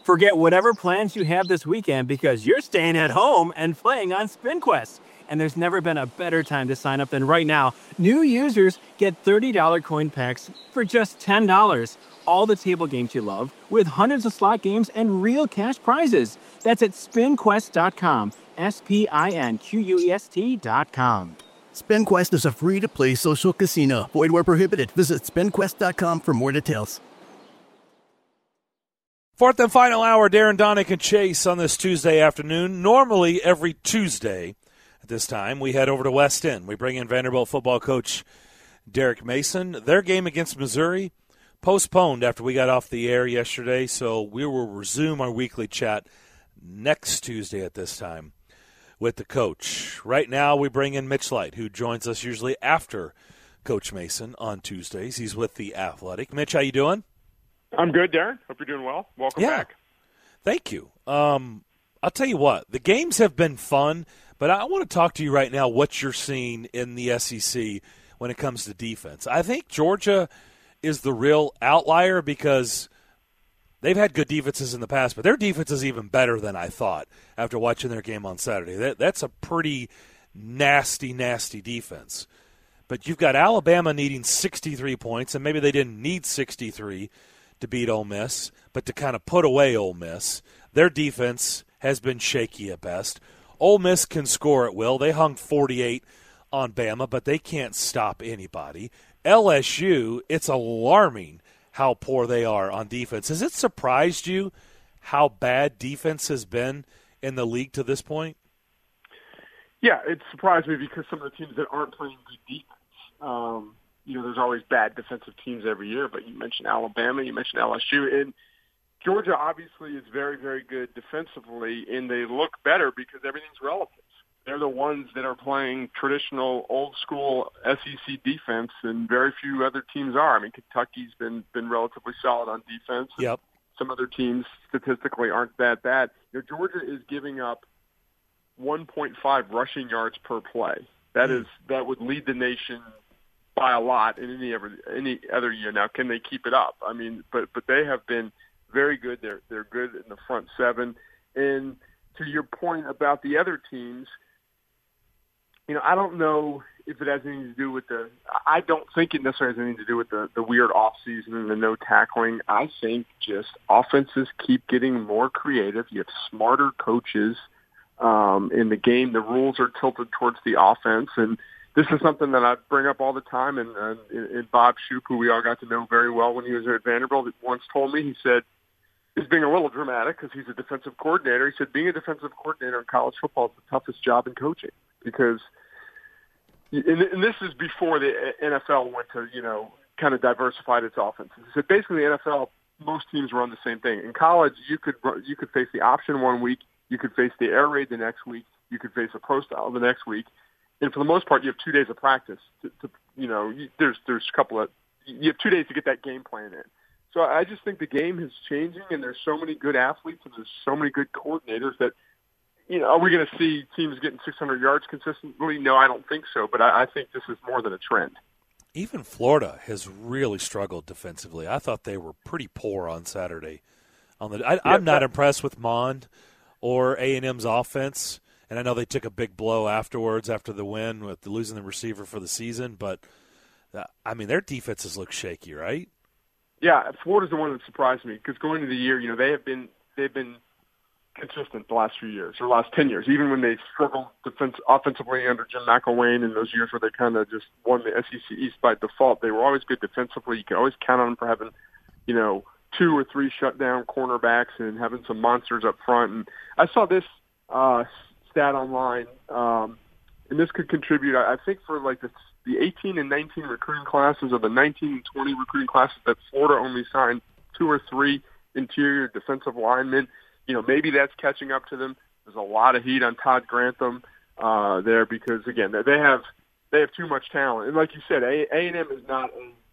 Forget whatever plans you have this weekend because you're staying at home and playing on SpinQuest. And there's never been a better time to sign up than right now. New users get $30 coin packs for just $10. All the table games you love, with hundreds of slot games and real cash prizes. That's at spinquest.com. SPINQUEST.com. SpinQuest is a free-to-play social casino. Void where prohibited. Visit spinquest.com for more details. Fourth and final hour, Darren Donick and Chase on this Tuesday afternoon. Normally, every Tuesday at this time, we head over to West End. We bring in Vanderbilt football coach Derek Mason. Their game against Missouri postponed after we got off the air yesterday, so we will resume our weekly chat next Tuesday at this time with the coach. Right now, we bring in Mitch Light, who joins us usually after Coach Mason on Tuesdays. He's with The Athletic. Mitch, how you doing? I'm good, Darren. Hope you're doing well. Welcome back. Thank you. I'll tell you what, the games have been fun, but I want to talk to you right now what you're seeing in the SEC when it comes to defense. I think Georgia is the real outlier because they've had good defenses in the past, but their defense is even better than I thought after watching their game on Saturday. That's a pretty nasty, nasty defense. But you've got Alabama needing 63 points, and maybe they didn't need 63 to beat Ole Miss, but to kind of put away Ole Miss. Their defense has been shaky at best. Ole Miss can score at will. They hung 48 on Bama, but they can't stop anybody. LSU, it's alarming how poor they are on defense. Has it surprised you how bad defense has been in the league to this point? Yeah, it surprised me because some of the teams that aren't playing good defense, there's always bad defensive teams every year, but you mentioned Alabama, you mentioned LSU, and Georgia obviously is very, very good defensively, and they look better because everything's relative. They're the ones that are playing traditional, old-school SEC defense, and very few other teams are. I mean, Kentucky's been relatively solid on defense. Yep. Some other teams statistically aren't that bad. Georgia is giving up 1.5 rushing yards per play. That would lead the nation by a lot in any other year. Now, can they keep it up? I mean, but they have been very good. They're good in the front seven. And to your point about the other teams, I don't know if it has anything to do with I don't think it necessarily has anything to do with the weird off season and the no tackling. I think just offenses keep getting more creative. You have smarter coaches in the game. The rules are tilted towards the offense, and this is something that I bring up all the time, and Bob Shoop, who we all got to know very well when he was at Vanderbilt, once told me, he said, he's being a little dramatic because he's a defensive coordinator. He said being a defensive coordinator in college football is the toughest job in coaching because, and this is before the NFL went to, kind of diversified its offenses. He said basically the NFL, most teams run the same thing. In college, you could face the option one week, you could face the air raid the next week, you could face a pro style the next week. And for the most part, you have 2 days of practice. There's a couple of you have 2 days to get that game plan in. So I just think the game is changing, and there's so many good athletes and there's so many good coordinators that, are we going to see teams getting 600 yards consistently? No, I don't think so. But I think this is more than a trend. Even Florida has really struggled defensively. I thought they were pretty poor on Saturday. I'm not impressed with Mond or A&M's offense. And I know they took a big blow afterwards after the win with losing the receiver for the season. But, their defenses look shaky, right? Yeah, Florida's the one that surprised me because going into the year, they've been consistent the last few years, or last 10 years, even when they struggled offensively under Jim McElwain in those years where they kind of just won the SEC East by default. They were always good defensively. You could always count on them for having, 2 or 3 shutdown cornerbacks and having some monsters up front. And I saw this stat online, and this could contribute, I think, for like the 18 and 19 recruiting classes, or the 19 and 20 recruiting classes, that Florida only signed 2 or 3 interior defensive linemen. Maybe that's catching up to them. There's a lot of heat on Todd Grantham there because, again, they have too much talent. And like you said, A&M is not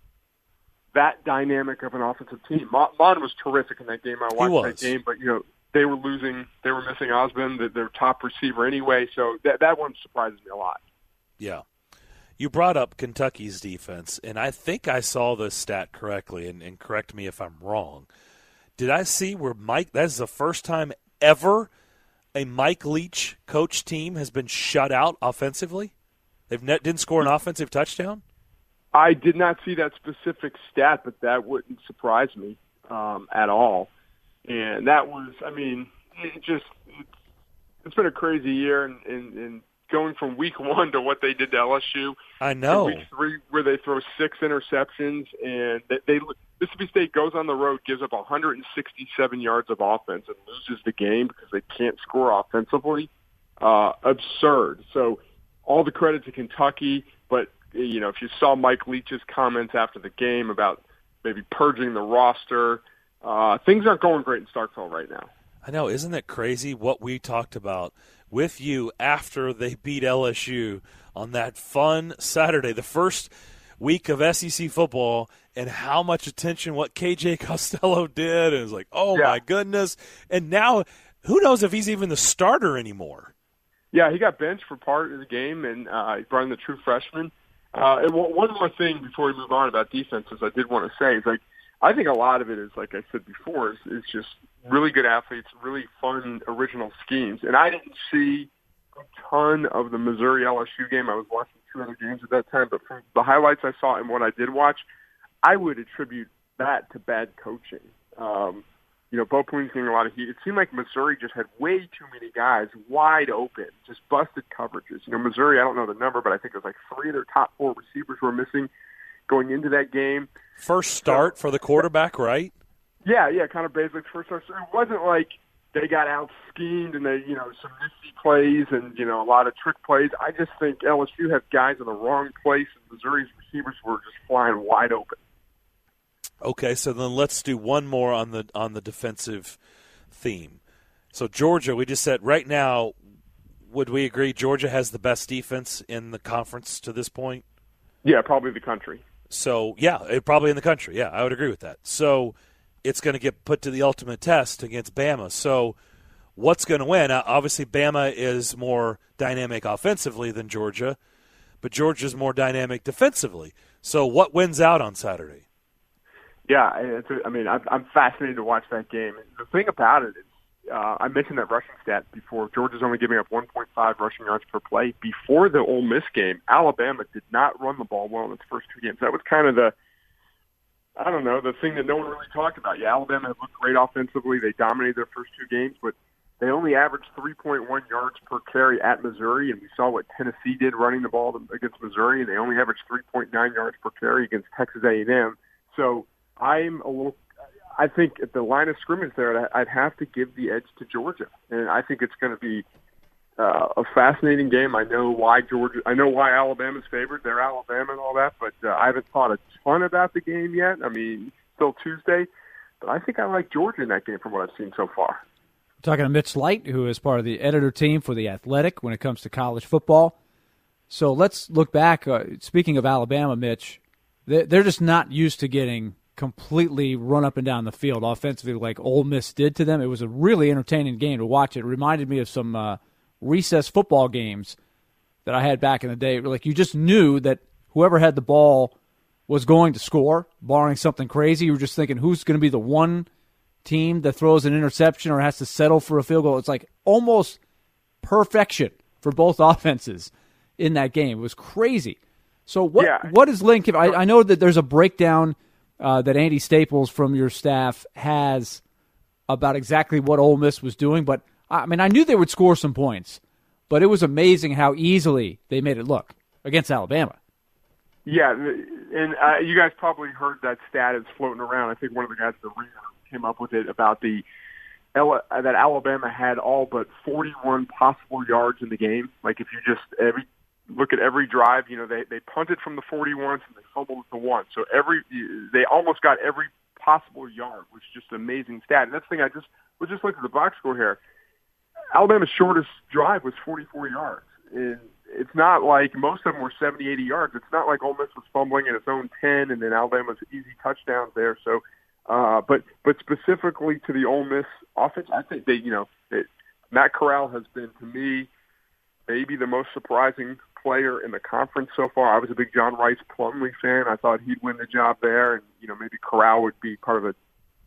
that dynamic of an offensive team. Mon was terrific in that game. I watched that game, but they were missing Osmond, their top receiver anyway. So that one surprises me a lot. Yeah. You brought up Kentucky's defense, and I think I saw the stat correctly, and correct me if I'm wrong. did I see where that is the first time ever a Mike Leach coach team has been shut out offensively? Didn't score an offensive touchdown? I did not see that specific stat, but that wouldn't surprise me at all. And that was, I mean, it's been a crazy year, and going from week 1 to what they did to LSU. I know. Week 3, where they throw 6 interceptions, and Mississippi State goes on the road, gives up 167 yards of offense, and loses the game because they can't score offensively. Absurd. So all the credit to Kentucky, but if you saw Mike Leach's comments after the game about maybe purging the roster, things aren't going great in Starkville right now. I know. Isn't it crazy what we talked about with you after they beat LSU on that fun Saturday, the first week of SEC football, and how much attention what KJ Costello did? And it was like, my goodness. And now who knows if he's even the starter anymore. Yeah, he got benched for part of the game, and he brought in the true freshman. And one more thing before we move on about defenses I did want to say is, I think a lot of it is, like I said before, is just really good athletes, really fun, original schemes. And I didn't see a ton of the Missouri-LSU game. I was watching 2 other games at that time. But from the highlights I saw and what I did watch, I would attribute that to bad coaching. Bo Pelini's getting a lot of heat. It seemed like Missouri just had way too many guys wide open, just busted coverages. Missouri, I don't know the number, but I think it was like 3 of their top 4 receivers were missing going into that game. First start for the quarterback, right? Yeah, kind of basic first start. So it wasn't like they got out-schemed and they, some nifty plays and, a lot of trick plays. I just think LSU had guys in the wrong place, and Missouri's receivers were just flying wide open. Okay, so then let's do one more on the defensive theme. So Georgia, we just said right now, would we agree Georgia has the best defense in the conference to this point? Yeah, probably the country. So, probably in the country. Yeah, I would agree with that. So it's going to get put to the ultimate test against Bama. So what's going to win? Now, obviously, Bama is more dynamic offensively than Georgia, but Georgia's more dynamic defensively. So what wins out on Saturday? Yeah, I'm fascinated to watch that game. The thing about it is, I mentioned that rushing stat before. Georgia's only giving up 1.5 rushing yards per play. Before the Ole Miss game, Alabama did not run the ball well in its first 2 games. That was kind of the thing that no one really talked about. Yeah, Alabama had looked great offensively. They dominated their first 2 games, but they only averaged 3.1 yards per carry at Missouri, and we saw what Tennessee did running the ball against Missouri, and they only averaged 3.9 yards per carry against Texas A&M. So I think at the line of scrimmage there, I'd have to give the edge to Georgia, and I think it's going to be a fascinating game. I know why Alabama's favored. They're Alabama and all that, but I haven't thought a ton about the game yet. Still Tuesday, but I think I like Georgia in that game from what I've seen so far. Talking to Mitch Light, who is part of the editor team for The Athletic when it comes to college football. So let's look back. Speaking of Alabama, Mitch, they're just not used to getting completely run up and down the field offensively like Ole Miss did to them. It was a really entertaining game to watch. It reminded me of some recess football games that I had back in the day. Like, you just knew that whoever had the ball was going to score, barring something crazy. You were just thinking, who's going to be the one team that throws an interception or has to settle for a field goal? It's like almost perfection for both offenses in that game. It was crazy. So what is Lane Kiffin? I know that there's a breakdown that Andy Staples from your staff has about exactly what Ole Miss was doing, but I knew they would score some points, but it was amazing how easily they made it look against Alabama. Yeah, and you guys probably heard that stat is floating around. I think one of the guys at the Ringer came up with it about that Alabama had all but 41 possible yards in the game. Like, if you just look at every drive, they punted from the 41 and they fumbled at the 1. So they almost got every possible yard, which is just an amazing stat. And that's the thing, we'll just look at the box score here. Alabama's shortest drive was 44 yards. And it's not like most of them were 70, 80 yards. It's not like Ole Miss was fumbling in its own 10 and then Alabama's easy touchdowns there. So, but specifically to the Ole Miss offense, I think Matt Corral has been, to me, maybe the most surprising player in the conference so far. I was a big John Rice Plumlee fan. I thought he'd win the job there, and maybe Corral would be part of a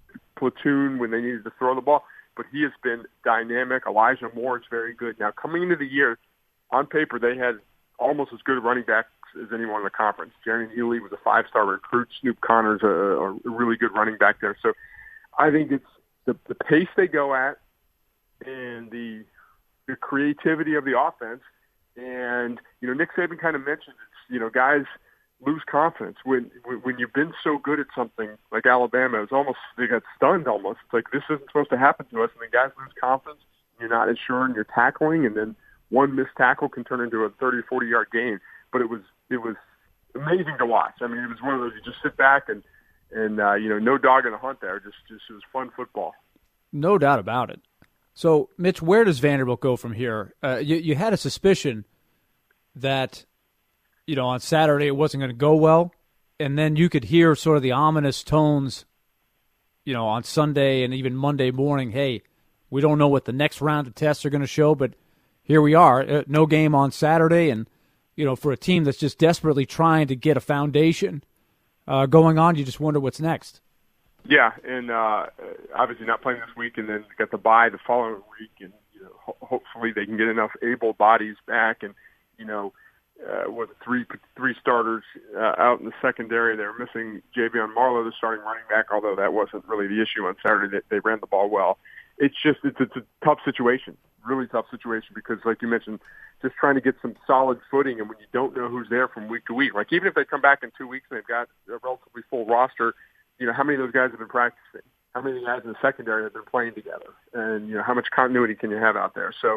platoon when they needed to throw the ball. But he has been dynamic. Elijah Moore is very good. Now, coming into the year, on paper, they had almost as good running backs as anyone in the conference. Jeremy Ely was a 5-star recruit. Snoop Connor's a really good running back there. So I think it's the pace they go at and the creativity of the offense. And, Nick Saban kind of mentioned it. Guys lose confidence when you've been so good at something like Alabama. It's almost, they got stunned almost. It's like, this isn't supposed to happen to us. And then guys lose confidence. You're not ensuring you're tackling, and then one missed tackle can turn into a 30 or 40-yard gain. But it was amazing to watch. I mean, it was one of those, you just sit back and no dog in the hunt there. Just it was fun football. No doubt about it. So, Mitch, where does Vanderbilt go from here? You had a suspicion that, on Saturday it wasn't going to go well, and then you could hear sort of the ominous tones, on Sunday and even Monday morning, hey, we don't know what the next round of tests are going to show, but here we are. No game on Saturday, and, for a team that's just desperately trying to get a foundation going on, you just wonder what's next. Yeah, and obviously not playing this week, and then got the bye the following week, and hopefully they can get enough able bodies back, and with three starters out in the secondary. They were missing Javion Marlowe, the starting running back, although that wasn't really the issue on Saturday. They ran the ball well. It's a tough situation, really tough situation, because like you mentioned, just trying to get some solid footing, and when you don't know who's there from week to week, like even if they come back in 2 weeks and they've got a relatively full roster, how many of those guys have been practicing? How many guys in the secondary have been playing together? And, how much continuity can you have out there? So,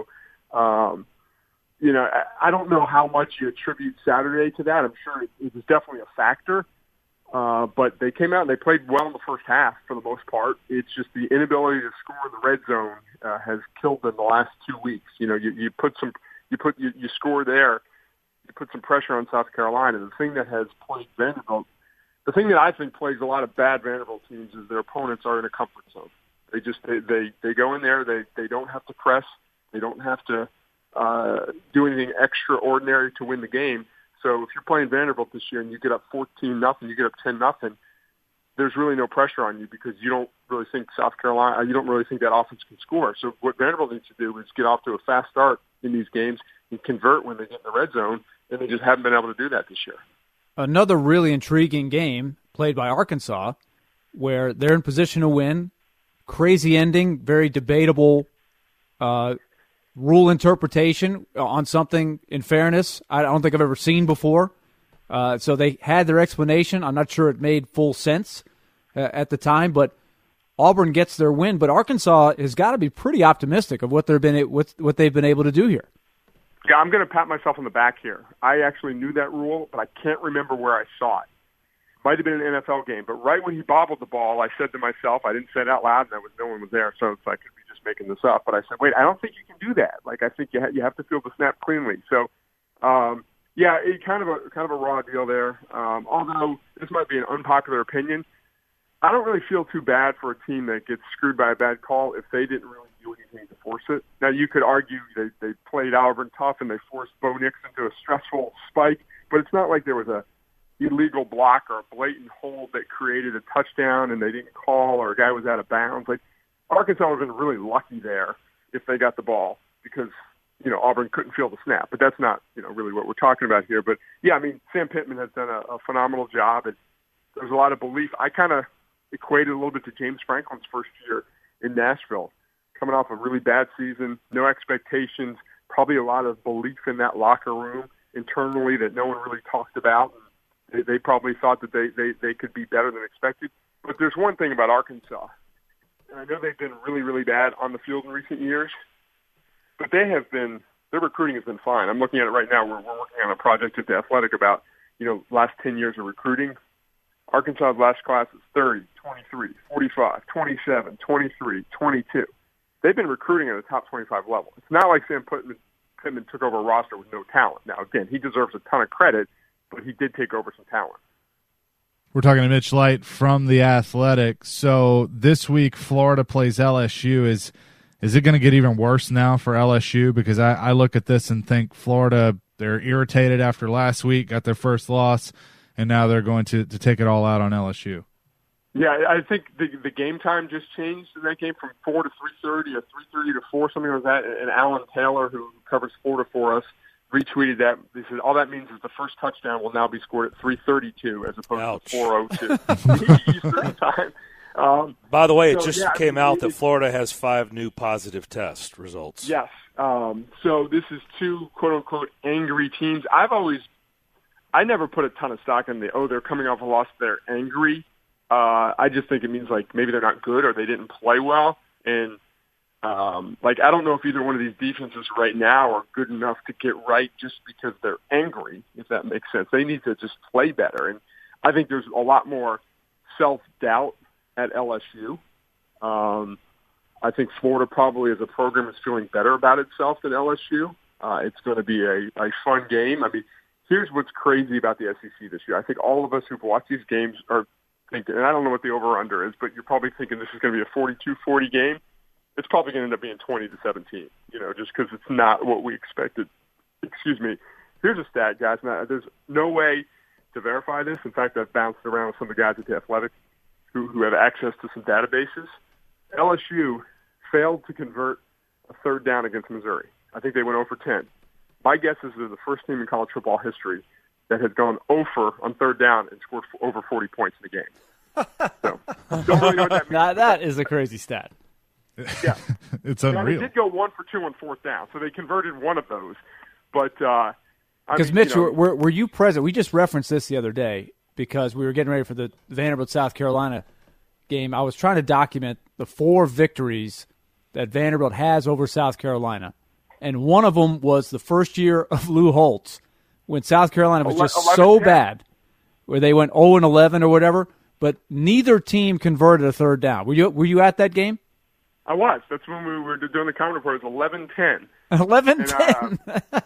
I don't know how much you attribute Saturday to that. I'm sure it was definitely a factor. But they came out and they played well in the first half for the most part. It's just the inability to score in the red zone has killed them the last 2 weeks. You score there, you put some pressure on South Carolina. The thing that has plagued Vanderbilt, the thing that I think plays a lot of bad Vanderbilt teams, is their opponents are in a comfort zone. They go in there, they don't have to press, they don't have to do anything extraordinary to win the game. So if you're playing Vanderbilt this year and you get up 14-0, you get up 10-0, there's really no pressure on you, because you don't really think you don't really think that offense can score. So what Vanderbilt needs to do is get off to a fast start in these games and convert when they get in the red zone, and they just haven't been able to do that this year. Another really intriguing game played by Arkansas, where they're in position to win. Crazy ending, very debatable rule interpretation on something, in fairness, I don't think I've ever seen before. So they had their explanation. I'm not sure it made full sense at the time, but Auburn gets their win. But Arkansas has got to be pretty optimistic of what they've been able to do here. Yeah, I'm going to pat myself on the back here. I actually knew that rule, but I can't remember where I saw it. Might have been an NFL game, but right when he bobbled the ball, I said to myself, I didn't say it out loud, and no one was there, so it's like, I could be just making this up. But I said, wait, I don't think you can do that. Like, I think you have to field the snap cleanly. So, yeah, it kind of a raw deal there. Although this might be an unpopular opinion, I don't really feel too bad for a team that gets screwed by a bad call if they didn't really do anything to force it. Now, you could argue they played Auburn tough and they forced Bo Nix into a stressful spike, but it's not like there was a illegal block or a blatant hold that created a touchdown and they didn't call, or a guy was out of bounds. Like, Arkansas would have been really lucky there if they got the ball, because Auburn couldn't field the snap. But that's not really what we're talking about here. But yeah, I mean, Sam Pittman has done a phenomenal job, and there's a lot of belief. I kind of equated a little bit to James Franklin's first year in Nashville, coming off a really bad season, no expectations, probably a lot of belief in that locker room internally that no one really talked about. They probably thought that they could be better than expected. But there's one thing about Arkansas, and I know they've been really, really bad on the field in recent years, but their recruiting has been fine. I'm looking at it right now. We're working on a project at The Athletic about, last 10 years of recruiting. Arkansas's last class is 30, 23, 45, 27, 23, 22. They've been recruiting at a top 25 level. It's not like Sam Pittman took over a roster with no talent. Now, again, he deserves a ton of credit, but he did take over some talent. We're talking to Mitch Light from The Athletic. So this week, Florida plays LSU. Is it going to get even worse now for LSU? Because I look at this and think Florida, they're irritated after last week, got their first loss, and now they're going to take it all out on LSU. Yeah, I think the game time just changed in that game from 4 to 3:30 or 3:30 to 4, something like that. And Alan Taylor, who covers Florida for us, retweeted that. He said, all that means is the first touchdown will now be scored at 3:32 as opposed to 4:02 Eastern time. By the way, it came out that Florida has 5 new positive test results. Yes. So this is 2 quote-unquote angry teams. I never put a ton of stock in they're coming off a loss, they're angry. I just think it means like maybe they're not good or they didn't play well. And I don't know if either one of these defenses right now are good enough to get right just because they're angry, if that makes sense. They need to just play better. And I think there's a lot more self-doubt at LSU. I think Florida probably as a program is feeling better about itself than LSU. It's going to be a fun game. I mean, here's what's crazy about the SEC this year. I think all of us who've watched these games are thinking, and I don't know what the over-under is, but you're probably thinking this is going to be a 42-40 game. It's probably going to end up being 20-17, just because it's not what we expected. Excuse me. Here's a stat, guys. Now, there's no way to verify this. In fact, I've bounced around with some of the guys at The Athletic who have access to some databases. LSU failed to convert a third down against Missouri. I think they went 0 for 10. My guess is they're the first team in college football history that has gone 0 for on third down and scored over 40 points in the game. So, don't really know what that means. Now, that is a crazy stat. Yeah. It's unreal. They did go 1 for 2 on fourth down, so they converted one of those. But because Mitch, were you present? We just referenced this the other day because we were getting ready for the Vanderbilt South Carolina game. I was trying to document the 4 victories that Vanderbilt has over South Carolina, and one of them was the first year of Lou Holtz when South Carolina was just so bad, where they went 0-11 or whatever. But neither team converted a third down. Were you at that game? I was. That's when we were doing the comment report. It was 11-10. 11-10.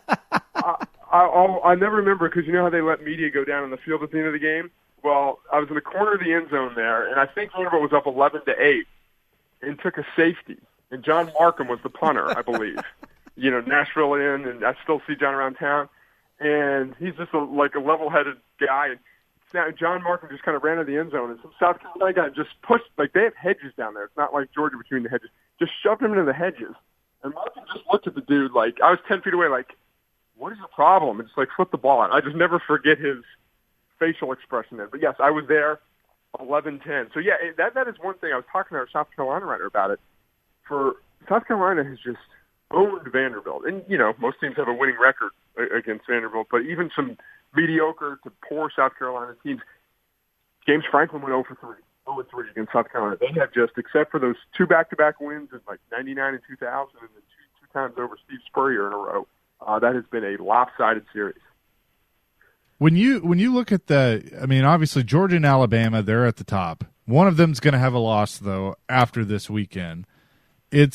I never remember because you know how they let media go down on the field at the end of the game? Well, I was in the corner of the end zone there, and I think Vanderbilt was up 11-8 and took a safety. And John Markham was the punter, I believe. Nashville in, and I still see John around town. And he's just a level-headed guy. And John Markham just kind of ran to the end zone, and some South Carolina guy just pushed, they have hedges down there. It's not like Georgia between the hedges. Just shoved him into the hedges. And Markham just looked at the dude I was 10 feet away, what is your problem? And just, flipped the ball out. I just never forget his facial expression then. But, yes, I was there 11-10. So, yeah, that is one thing. I was talking to our South Carolina writer about it. For South Carolina has just owned Vanderbilt. And, most teams have a winning record against Vanderbilt, but even some mediocre to poor South Carolina teams. James Franklin went 0 for 3 against South Carolina. They have just, except for those 2 back-to-back wins in 99 and 2000 and then two times over Steve Spurrier in a row, that has been a lopsided series. When you look at obviously Georgia and Alabama, they're at the top. One of them's going to have a loss, though, after this weekend. It's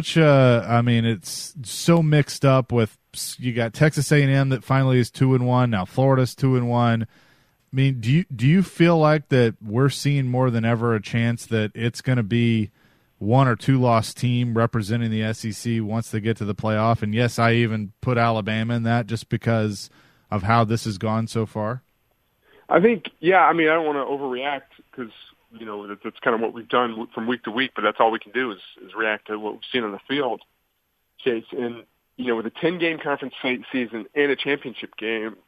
it's so mixed up with, you got Texas A&M that finally is 2-1. Now Florida's 2-1. I mean, do you feel like that we're seeing more than ever a chance that it's going to be 1 or 2 loss team representing the SEC once they get to the playoff? And yes, I even put Alabama in that just because of how this has gone so far. I think, I don't want to overreact because that's kind of what we've done from week to week, but that's all we can do is react to what we've seen on the field, Chase. And with a 10-game conference season and a championship game,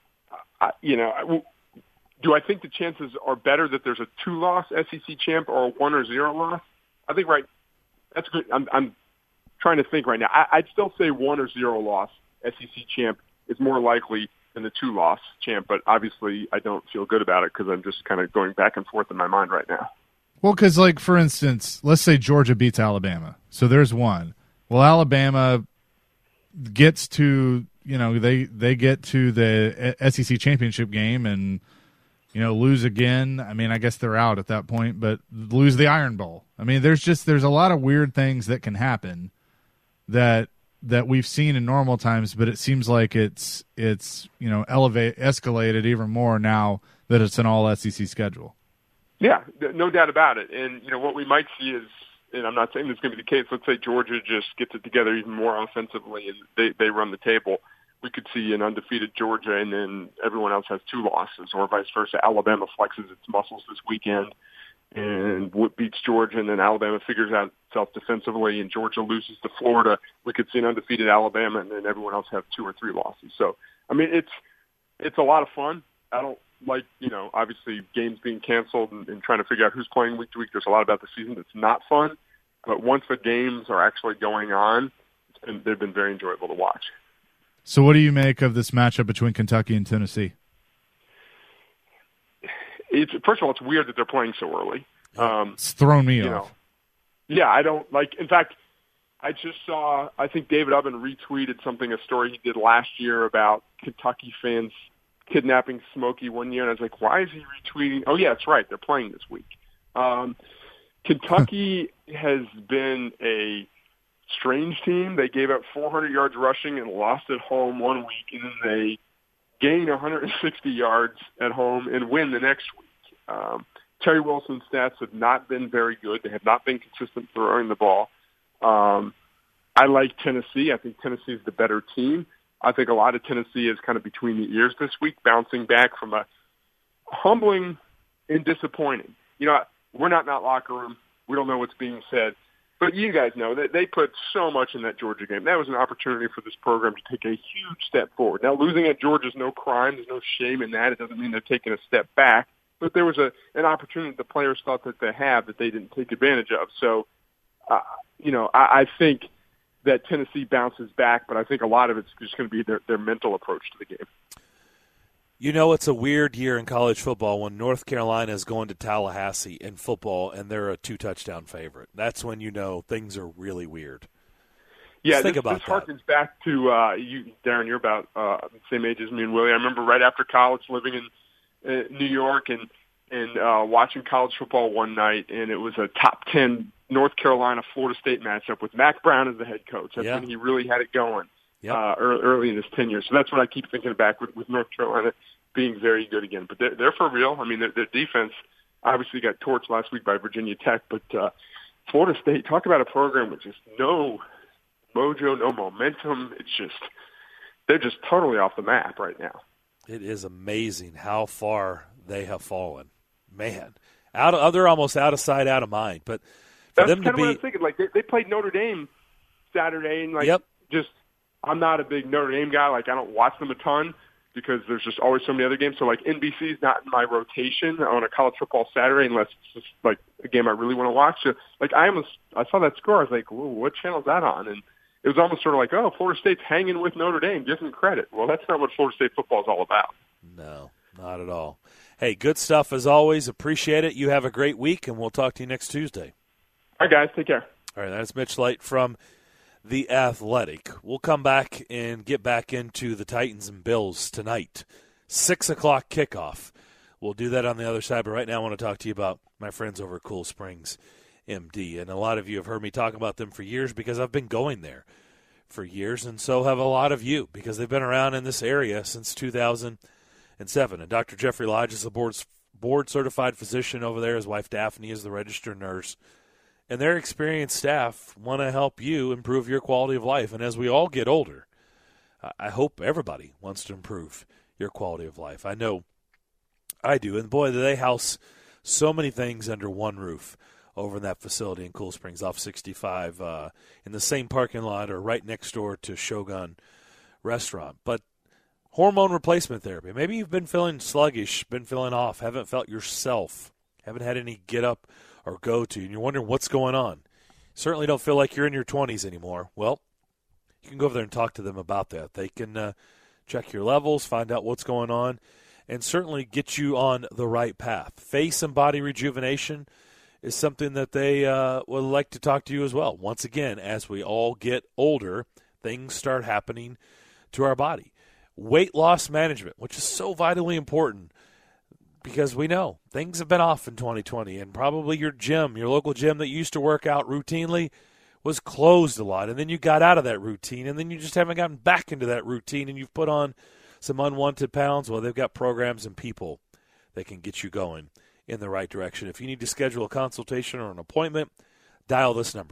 do I think the chances are better that there's a 2-loss SEC champ or a 1 or 0 loss? I think that's good. I'm trying to think right now. I'd still say 1 or 0 loss SEC champ is more likely than the 2-loss champ, but obviously I don't feel good about it because I'm just kind of going back and forth in my mind right now. Well, because for instance, let's say Georgia beats Alabama, so there's 1. Well, Alabama gets to they get to the SEC championship game and lose again. I mean, I guess they're out at that point, but lose the Iron Bowl. I mean, there's a lot of weird things that can happen that we've seen in normal times, but it seems like it's escalated even more now that it's an all SEC schedule. Yeah, no doubt about it. And what we might see is, and I'm not saying this is going to be the case, let's say Georgia just gets it together even more offensively and they run the table. We could see an undefeated Georgia and then everyone else has 2 losses, or vice versa. Alabama flexes its muscles this weekend and beats Georgia, and then Alabama figures out itself defensively, and Georgia loses to Florida, we could see an undefeated Alabama, and then everyone else have 2 or 3 losses. So, I mean, it's a lot of fun. I don't like, obviously games being canceled and trying to figure out who's playing week to week. There's a lot about the season that's not fun. But once the games are actually going on, they've been very enjoyable to watch. So what do you make of this matchup between Kentucky and Tennessee? First of all, it's weird that they're playing so early. It's thrown me off. Yeah, I don't like. In fact, I just saw. I think David Ubben retweeted a story he did last year about Kentucky fans kidnapping Smokey one year, and I was like, why is he retweeting? Oh yeah, that's right. They're playing this week. Kentucky has been a strange team. They gave up 400 yards rushing and lost at home one week, and then they gain 160 yards at home and win the next week. Terry Wilson's stats have not been very good. They have not been consistent throwing the ball. I like Tennessee. I think Tennessee is the better team. I think a lot of Tennessee is kind of between the ears this week, bouncing back from a humbling and disappointing. We're not in that locker room. We don't know what's being said. But you guys know that they put so much in that Georgia game. That was an opportunity for this program to take a huge step forward. Now, losing at Georgia is no crime. There's no shame in that. It doesn't mean they're taking a step back. But there was an opportunity the players thought that they had that they didn't take advantage of. So, I think that Tennessee bounces back, but I think a lot of it's just going to be their mental approach to the game. It's a weird year in college football when North Carolina is going to Tallahassee in football and they're a 2-touchdown favorite. That's when things are really weird. Yeah, this harkens back to you, Darren. You're about the same age as me and Willie. I remember right after college living in New York and watching college football one night, and it was a top 10 North Carolina-Florida State matchup with Mack Brown as the head coach. That's when he really had it going. Early in his tenure. So that's what I keep thinking back with North Carolina being very good again. But they're for real. I mean, their defense obviously got torched last week by Virginia Tech, but Florida State, talk about a program with just no mojo, no momentum. They're just totally off the map right now. It is amazing how far they have fallen. Man, they're almost out of sight, out of mind. But for that's them kind to of what I'm thinking. Like they played Notre Dame Saturday, and I'm not a big Notre Dame guy. Like, I don't watch them a ton because there's just always so many other games. So, like, NBC is not in my rotation on a college football Saturday unless it's just, like, a game I really want to watch. So, like, I saw that score. I was like, whoa, what channel is that on? And it was almost sort of like, oh, Florida State's hanging with Notre Dame. Give them credit. Well, that's not what Florida State football is all about. No, not at all. Hey, good stuff as always. Appreciate it. You have a great week, and we'll talk to you next Tuesday. All right, guys. Take care. All right, that's Mitch Light from The Athletic. We'll come back and get back into the Titans and Bills tonight. 6 o'clock kickoff. We'll do that on the other side, but right now I want to talk to you about my friends over at Cool Springs MD. And a lot of you have heard me talk about them for years because I've been going there for years, and so have a lot of you because they've been around in this area since 2007. And Dr. Jeffrey Lodge is a board-certified physician over there. His wife Daphne is the registered nurse. And their experienced staff want to help you improve your quality of life. And as we all get older, I hope everybody wants to improve your quality of life. I know I do. And, boy, they house so many things under one roof over in that facility in Cool Springs off 65 in the same parking lot or right next door to Shogun Restaurant. But hormone replacement therapy. Maybe you've been feeling sluggish, been feeling off, haven't felt yourself, haven't had any get up or go to, and you're wondering what's going on. Certainly don't feel like you're in your 20s anymore. Well, you can go over there and talk to them about that. They can check your levels, find out what's going on, and certainly get you on the right path. Face and body rejuvenation is something that they would like to talk to you as well. Once again, as we all get older, things start happening to our body. Weight loss management, which is so vitally important, because we know things have been off in 2020, and probably your local gym that you used to work out routinely was closed a lot, and then you got out of that routine, and then you just haven't gotten back into that routine, and you've put on some unwanted pounds. Well, they've got programs and people that can get you going in the right direction. If you need to schedule a consultation or an appointment, dial this number,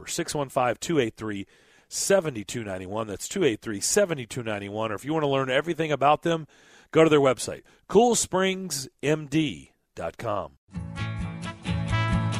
615-283-7291. That's 283-7291. Or if you want to learn everything about them, go to their website, CoolSpringsMD.com.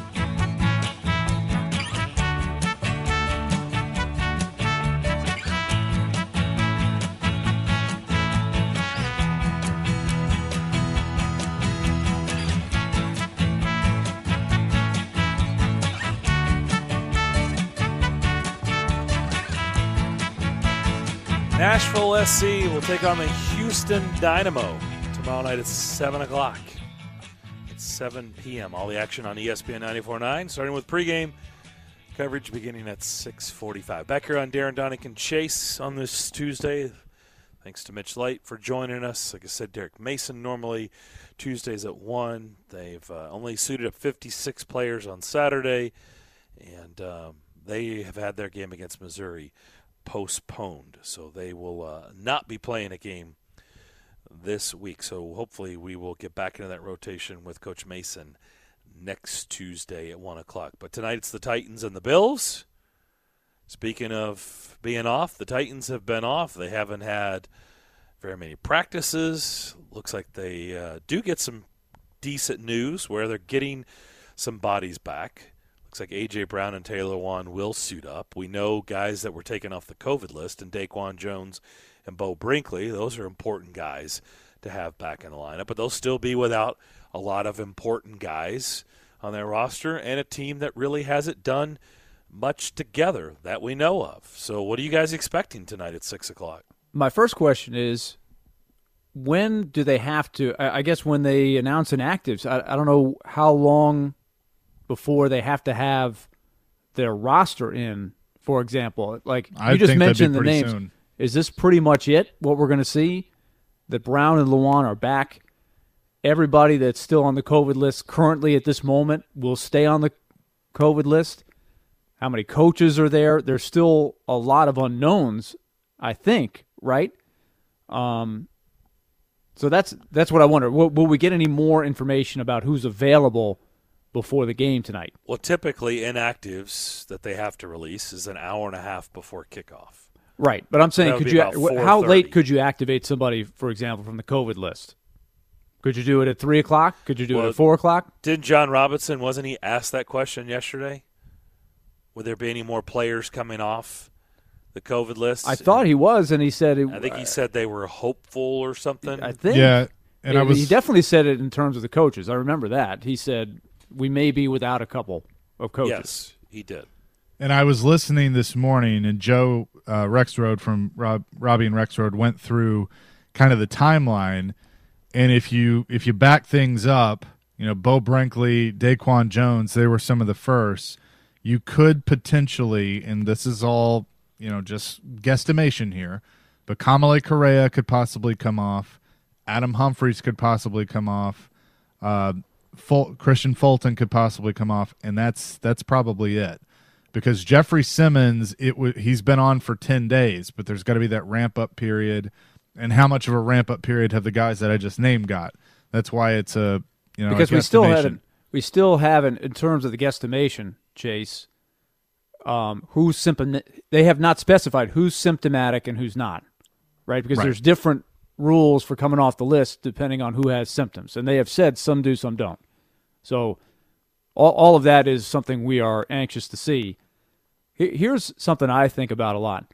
Nashville SC will take on the Houston Dynamo tomorrow night at 7 o'clock. It's 7 p.m. All the action on ESPN 94.9, starting with pregame coverage beginning at 6:45. Back here on Darren Donick Chase on this Tuesday. Thanks to Mitch Light for joining us. Like I said, Derek Mason normally Tuesdays at 1. They've only suited up 56 players on Saturday, and they have had their game against Missouri postponed. So they will not be playing a game this week. So hopefully we will get back into that rotation with Coach Mason next Tuesday at 1 o'clock. But tonight it's the Titans and the Bills. Speaking of being off, the Titans have been off. They haven't had very many practices. Looks like they do get some decent news where they're getting some bodies back. Looks like A.J. Brown and Taylor Lewan will suit up. We know guys that were taken off the COVID list, and Daquan Jones and Bo Brinkley. Those are important guys to have back in the lineup, but they'll still be without a lot of important guys on their roster and a team that really hasn't done much together that we know of. So what are you guys expecting tonight at 6 o'clock? My first question is, when do they have to – I guess when they announce inactives, I don't know how long before they have to have their roster in, for example. Like you just mentioned the names. Soon. Is this pretty much it, what we're going to see? That Brown and Lewan are back. Everybody that's still on the COVID list currently at this moment will stay on the COVID list. How many coaches are there? There's still a lot of unknowns, I think, right? So that's what I wonder. Will we get any more information about who's available before the game tonight? Well, typically inactives that they have to release is an hour and a half before kickoff. Right, but I'm saying, how 4:30. late could you activate somebody, for example, from the COVID list? Could you do it at 3 o'clock? Could you do it at 4 o'clock? Didn't John Robinson, wasn't he asked that question yesterday? Would there be any more players coming off the COVID list? I thought he was, and he said I think he said they were hopeful or something. I think. Yeah, and he definitely said it in terms of the coaches. I remember that. He said we may be without a couple of coaches. Yes, he did. And I was listening this morning, and Joe Rexrode from Robbie and Rexrode went through kind of the timeline. And if you back things up, Bo Brinkley, Daquan Jones, they were some of the first. You could potentially, and this is all, just guesstimation here, but Kamale Correa could possibly come off. Adam Humphries could possibly come off. Christian Fulton could possibly come off, and that's probably it. Because Jeffrey Simmons, he's been on for 10 days, but there's got to be that ramp-up period. And how much of a ramp-up period have the guys that I just named got? That's why it's a because we still haven't in terms of the guesstimation, Chase. They have not specified who's symptomatic and who's not, right? Because there's different rules for coming off the list depending on who has symptoms, and they have said some do, some don't. So all of that is something we are anxious to see. Here's something I think about a lot.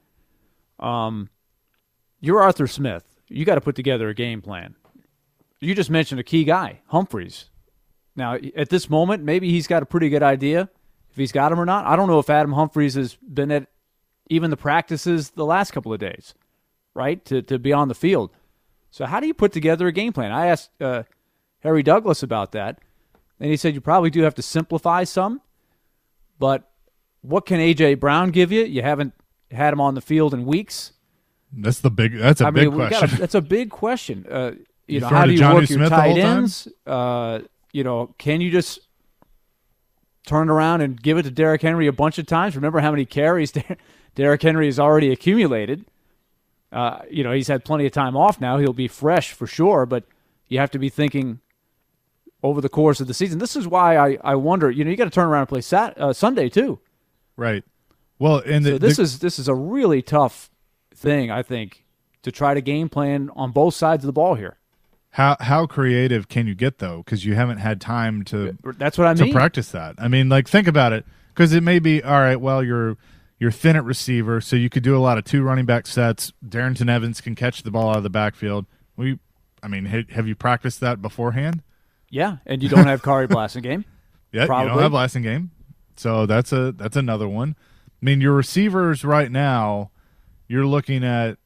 You're Arthur Smith. You got to put together a game plan. You just mentioned a key guy, Humphries. Now, at this moment, maybe he's got a pretty good idea if he's got him or not. I don't know if Adam Humphries has been at even the practices the last couple of days, right, to be on the field. So how do you put together a game plan? I asked Harry Douglas about that, and he said you probably do have to simplify some, but what can A.J. Brown give you? You haven't had him on the field in weeks. That's a big question. That's a big question. How do you Johnny work Smith your the tight whole time? ends? Can you just turn around and give it to Derrick Henry a bunch of times? Remember how many carries Derrick Henry has already accumulated. He's had plenty of time off now. He'll be fresh for sure, but you have to be thinking over the course of the season. This is why I wonder, you got to turn around and play Sunday too. Right. Well, and this is a really tough thing, I think, to try to game plan on both sides of the ball here. How creative can you get, though? Because you haven't had time to That's what I mean. to practice that. I mean, think about it. Because it may be, all right, well, you're thin at receiver, so you could do a lot of 2 running back sets. Darrington Evans can catch the ball out of the backfield. Have you practiced that beforehand? Yeah, and you don't have Kari Blasingame. Yeah, probably. You don't have Blasingame. So that's another one. I mean, your receivers right now, you're looking at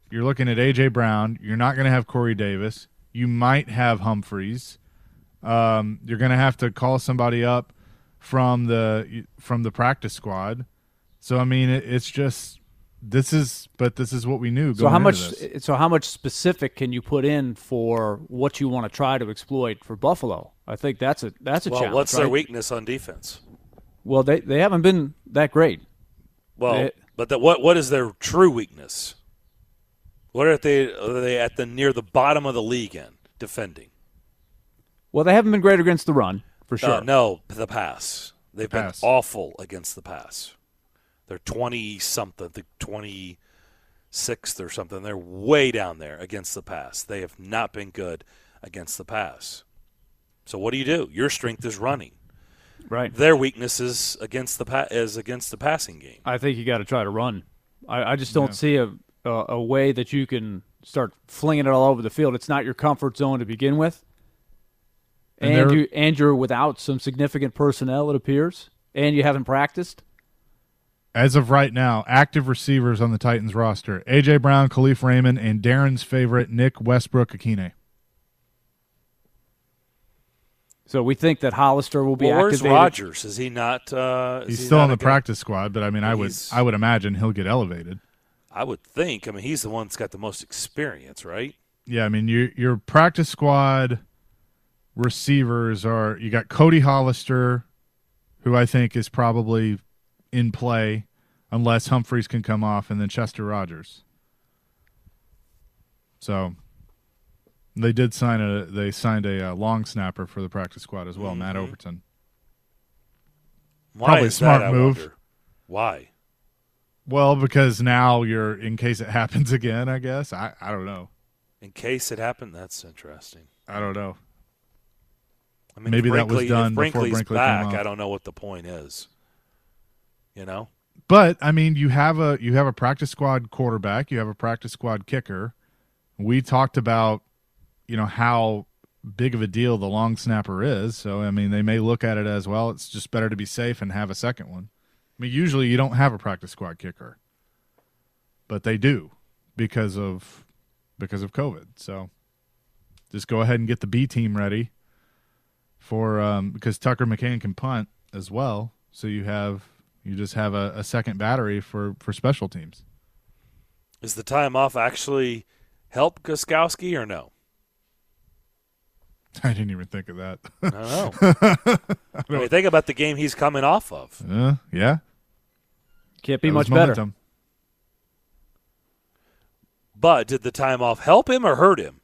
you're looking at A.J. Brown. You're not going to have Corey Davis. You might have Humphreys. You're going to have to call somebody up from the practice squad. So I mean, it's just this is what we knew. So how much specific can you put in for what you want to try to exploit for Buffalo? I think that's a challenge. What's their right? weakness on defense? Well, they haven't been that great. Well, what is their true weakness? What are they at near the bottom of the league in defending? Well, they haven't been great against the run, for sure. No, the pass. They've been Pass. awful against the pass. They're 20-something, 26th or something. They're way down there against the pass. They have not been good against the pass. So what do? Your strength is running. Right. Their weakness is against the passing game. I think you got to try to run. I just don't see a way that you can start flinging it all over the field. It's not your comfort zone to begin with. And you're without some significant personnel, it appears, and you haven't practiced. As of right now, active receivers on the Titans roster: A.J. Brown, Khalif Raymond, and Darren's favorite, Nick Westbrook-Akine. So we think that Hollister will be where's activated. Rodgers? Is he not? He's still on the practice squad, but I mean, I would imagine he'll get elevated. I would think. I mean, he's the one that's got the most experience, right? Yeah, I mean, your practice squad receivers are, you got Cody Hollister, who I think is probably in play unless Humphreys can come off, and then Chester Rogers. So they signed a long snapper for the practice squad as well, Matt Overton. Why Probably is a smart that, I move. wonder? Why? Well, because now you're, in case it happens again, I guess. I don't know. In case it happened, that's interesting. I don't know. I mean, Maybe if that was done if before Brinkley's Brinkley back, came off. I don't know what the point is. You know? But I mean, you have a practice squad quarterback, you have a practice squad kicker. We talked about, how big of a deal the long snapper is. So I mean, they may look at it as, well, it's just better to be safe and have a second one. I mean, usually you don't have a practice squad kicker, but they do because of COVID. So just go ahead and get the B team ready for because Tucker McCann can punt as well. So you just have a second battery for special teams. Is the time off actually help Gostkowski or no? I didn't even think of that. I don't know. I mean, think about the game he's coming off of. Yeah. Can't be That much was better. momentum. But did the time off help him or hurt him?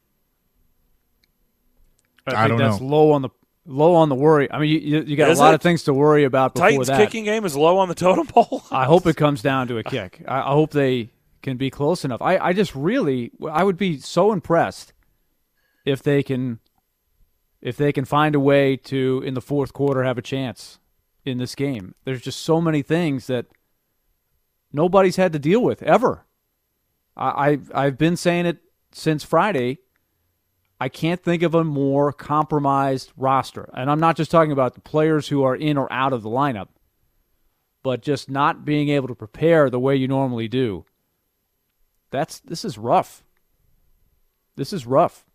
I think don't that's know. low on the worry. I mean, you got Is a lot it? of things to worry about before Titans that. kicking game is low on the totem pole. I hope it comes down to a kick. I hope they can be close enough. I would be so impressed if they can find a way to, in the fourth quarter, have a chance in this game. There's just so many things that nobody's had to deal with ever. I've been saying it since Friday. I can't think of a more compromised roster. And I'm not just talking about the players who are in or out of the lineup, but just not being able to prepare the way you normally do. This is rough. This is rough.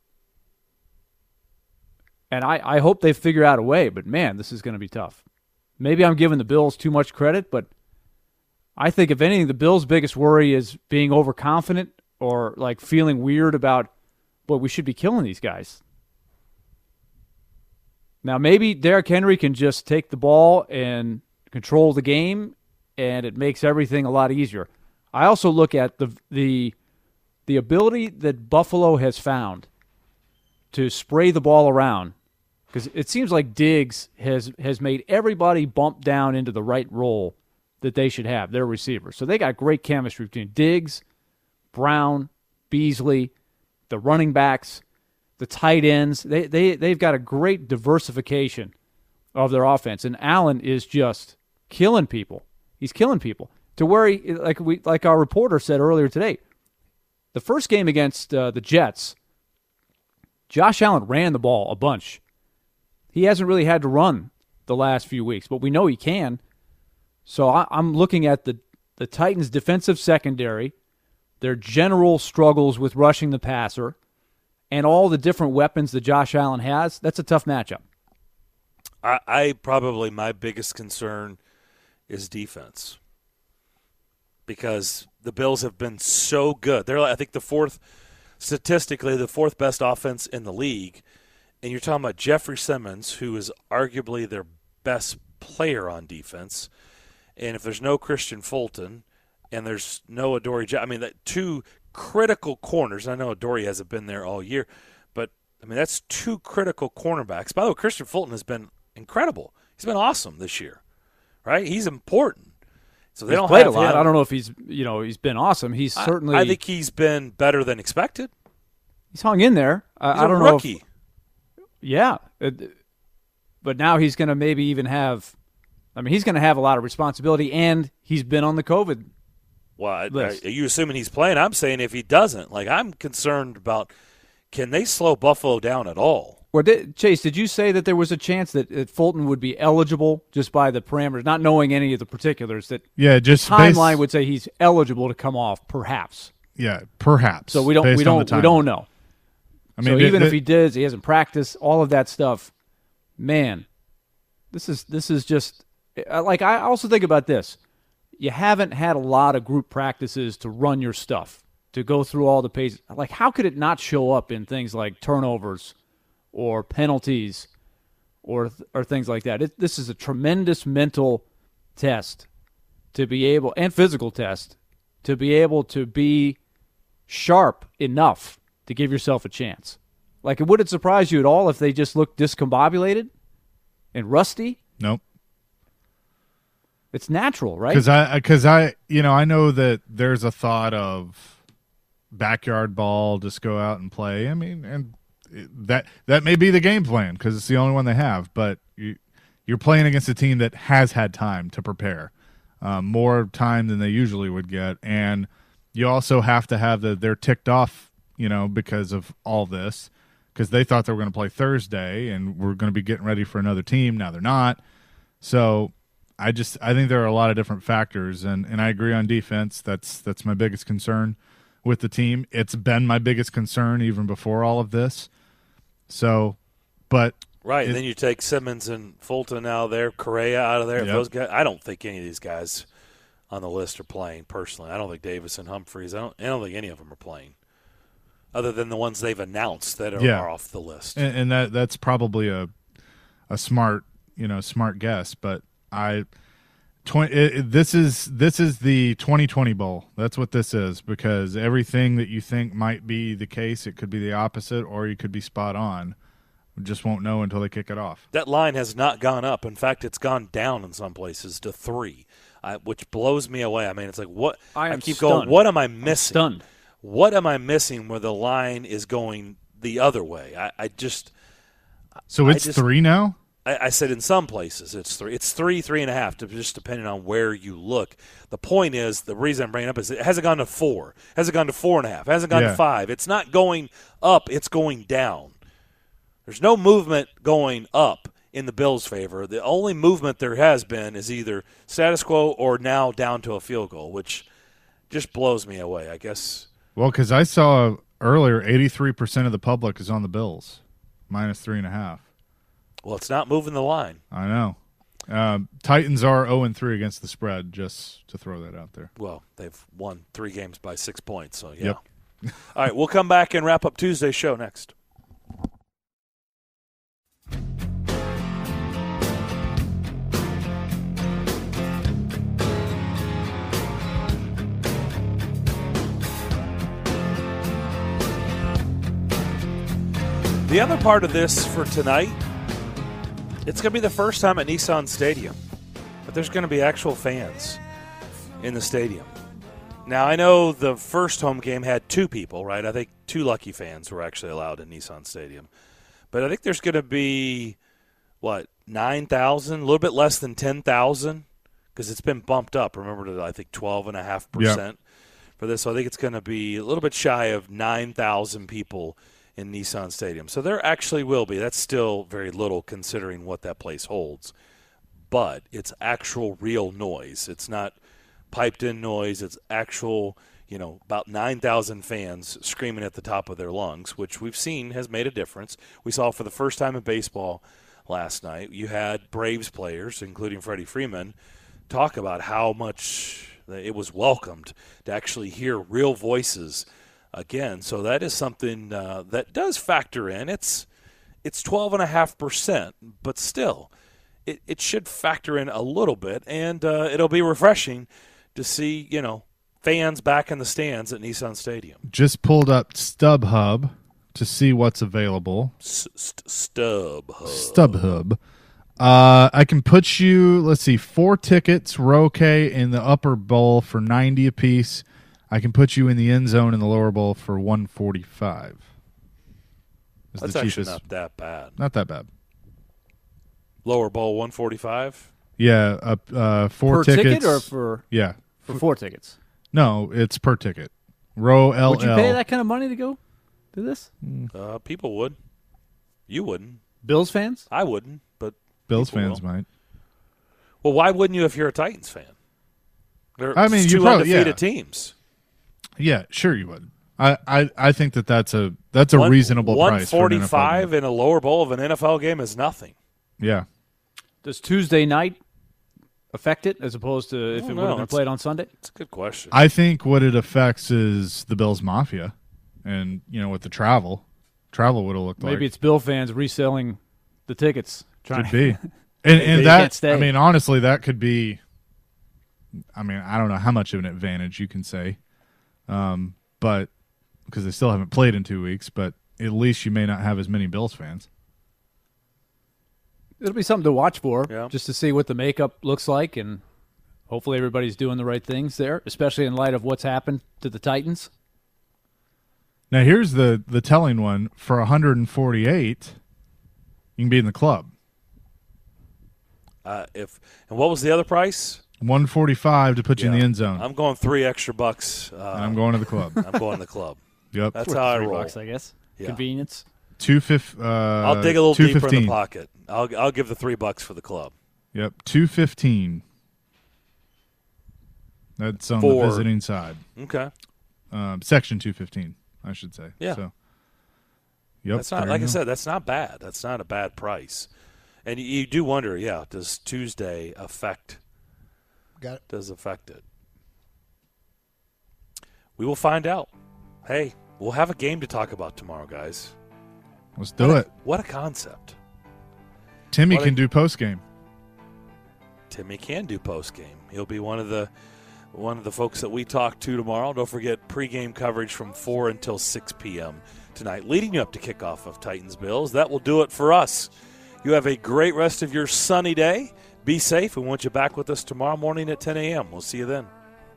And I hope they figure out a way, but man, this is going to be tough. Maybe I'm giving the Bills too much credit, but I think if anything, the Bills' biggest worry is being overconfident or like feeling weird about, well, we should be killing these guys. Now, maybe Derrick Henry can just take the ball and control the game, and it makes everything a lot easier. I also look at the ability that Buffalo has found to spray the ball around, because it seems like Diggs has made everybody bump down into the right role that they should have, their receivers. So they got great chemistry between Diggs, Brown, Beasley, the running backs, the tight ends. They've got a great diversification of their offense, and Allen is just killing people. He's killing people to where he, like our reporter said earlier today, the first game against the Jets, Josh Allen ran the ball a bunch. He hasn't really had to run the last few weeks, but we know he can. So I'm looking at the Titans' defensive secondary their general struggles with rushing the passer, and all the different weapons that Josh Allen has, that's a tough matchup. I probably my biggest concern is defense, because the Bills have been so good. They're, I think, statistically the fourth best offense in the league, and you're talking about Jeffrey Simmons, who is arguably their best player on defense, and if there's no Christian Fulton and there's no Adoree Jackson, I mean, that two critical corners. I know Adoree hasn't been there all year, but I mean, that's two critical cornerbacks. By the way, Christian Fulton has been incredible. He's been awesome this year, right? He's important. So they he's don't played have a lot. him. I don't know if he's been awesome. He's certainly. I think he's been better than expected. He's hung in there. He's I don't a rookie. know. Yeah, but now he's going to maybe even have. I mean, he's going to have a lot of responsibility, and he's been on the COVID Well, list. are you assuming he's playing? I'm saying if he doesn't, I'm concerned about, can they slow Buffalo down at all? Or Chase, did you say that there was a chance that Fulton would be eligible just by the parameters, not knowing any of the particulars? That just timeline would say he's eligible to come off, perhaps. Yeah, perhaps. So we don't know. I mean, so even if he does, he hasn't practiced all of that stuff. Man, this is just like, I also think about this. You haven't had a lot of group practices to run your stuff, to go through all the paces. Like, how could it not show up in things like turnovers or penalties or things like that? This is a tremendous mental test to be able, and physical test, to be able to be sharp enough to give yourself a chance. Like, would it surprise you at all if they just looked discombobulated and rusty? Nope. It's natural, right? Because I know that there's a thought of backyard ball, just go out and play. I mean, and that may be the game plan because it's the only one they have. But you're playing against a team that has had time to prepare, more time than they usually would get, and you also have to have they're ticked off, because of all this, because they thought they were going to play Thursday and we're going to be getting ready for another team. Now they're not. So I think there are a lot of different factors, and I agree on defense. That's my biggest concern with the team. It's been my biggest concern even before all of this. So, but right, then you take Simmons and Fulton out of there, Correa out of there. Yep. Those guys, I don't think any of these guys on the list are playing personally. I don't think Davis and Humphreys. I don't think any of them are playing, other than the ones they've announced that are off the list. And that's probably a smart guess, but this is the 2020 Bowl. That's what this is, because everything that you think might be the case, it could be the opposite, or you could be spot on. We just won't know until they kick it off. That line has not gone up. In fact, it's gone down in some places to 3, which blows me away. I mean, it's like, what? I keep stunned. going, what am I missing? I'm stunned. What am I missing where the line is going the other way? So it's 3 now? I said in some places it's 3. It's 3.5, just depending on where you look. The point is, the reason I'm bringing it up is it hasn't gone to 4. Hasn't gone to 4.5. Hasn't gone to 5. It's not going up. It's going down. There's no movement going up in the Bills' favor. The only movement there has been is either status quo or now down to a field goal, which just blows me away, I guess. Well, because I saw earlier 83% of the public is on the Bills, minus 3.5. Well, it's not moving the line. I know. Titans are 0-3 against the spread, just to throw that out there. Well, they've won 3 games by 6 points, so yeah. Yep. All right, we'll come back and wrap up Tuesday's show next. The other part of this for tonight, it's going to be the first time at Nissan Stadium that there's going to be actual fans in the stadium. Now, I know the first home game had 2 people, right? I think 2 lucky fans were actually allowed in Nissan Stadium. But I think there's going to be, 9,000, a little bit less than 10,000, because it's been bumped up. Remember, to I think 12.5% for this. So I think it's going to be a little bit shy of 9,000 people in Nissan Stadium. So there actually will be. That's still very little considering what that place holds. But it's actual real noise. It's not piped-in noise. It's actual, about 9,000 fans screaming at the top of their lungs, which we've seen has made a difference. We saw for the first time in baseball last night. You had Braves players, including Freddie Freeman, talk about how much it was welcomed to actually hear real voices again. So that is something that does factor in. It's 12.5%, but still, it should factor in a little bit, and it'll be refreshing to see, fans back in the stands at Nissan Stadium. Just pulled up StubHub to see what's available. StubHub. I can put you, 4 tickets, row K in the upper bowl for $90 apiece. I can put you in the end zone in the lower bowl for $145. That's actually not that bad. Not that bad. Lower bowl $145. Yeah, 4 per tickets. ticket or for 4 tickets? No, it's per ticket. Row LL. Would you pay that kind of money to go to this? People would. You wouldn't. Bills fans? I wouldn't, but Bills fans might. Well, why wouldn't you if you're a Titans fan? I mean, two undefeated teams. Yeah, sure you would. I think that's a reasonable price. $145 in a lower bowl of an NFL game is nothing. Yeah. Does Tuesday night affect it as opposed to if it would have been played on Sunday? It's a good question. I think what it affects is the Bills Mafia, and with the travel would have looked like. Maybe it's Bill fans reselling the tickets. Could be, and that I mean, honestly, that could be. I mean, I don't know how much of an advantage you can say, but because they still haven't played in 2 weeks, but at least you may not have as many Bills fans. It'll be something to watch for, just to see what the makeup looks like, and hopefully everybody's doing the right things there, especially in light of what's happened to the Titans. Now, here's the telling one. For $148, you can be in the club. And what was the other price? $145 to put you in the end zone. I'm going $3 extra. And I'm going to the club. I'm going to the club. Yep, that's how I roll. $3, I guess. Yeah. Convenience. I'll dig a little deeper in the pocket. I'll give the $3 for the club. Yep, $215. That's on the visiting side. Okay. Section 215, I should say. Yeah. So, yep. That's not, like I said, that's not bad. That's not a bad price. And you do wonder, does Tuesday affect? Does affect it? We will find out. Hey, we'll have a game to talk about tomorrow, guys. Let's do it. What a concept. Timmy can do post-game. Timmy can do post-game. He'll be one of the folks that we talk to tomorrow. Don't forget pregame coverage from 4 until 6 p.m. tonight, leading you up to kickoff of Titans-Bills. That will do it for us. You have a great rest of your sunny day. Be safe. We want you back with us tomorrow morning at 10 a.m. We'll see you then.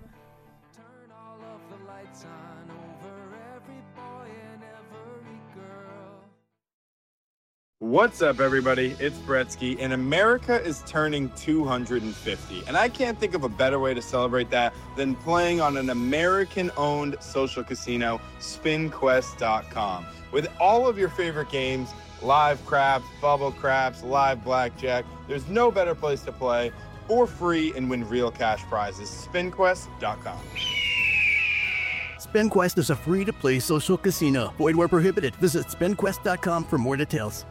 What's up, everybody? It's Bretsky, and America is turning 250. And I can't think of a better way to celebrate that than playing on an American-owned social casino, SpinQuest.com. With all of your favorite games, live craps, bubble craps, live blackjack, there's no better place to play for free and win real cash prizes. SpinQuest.com. SpinQuest is a free-to-play social casino. Void where prohibited. Visit SpinQuest.com for more details.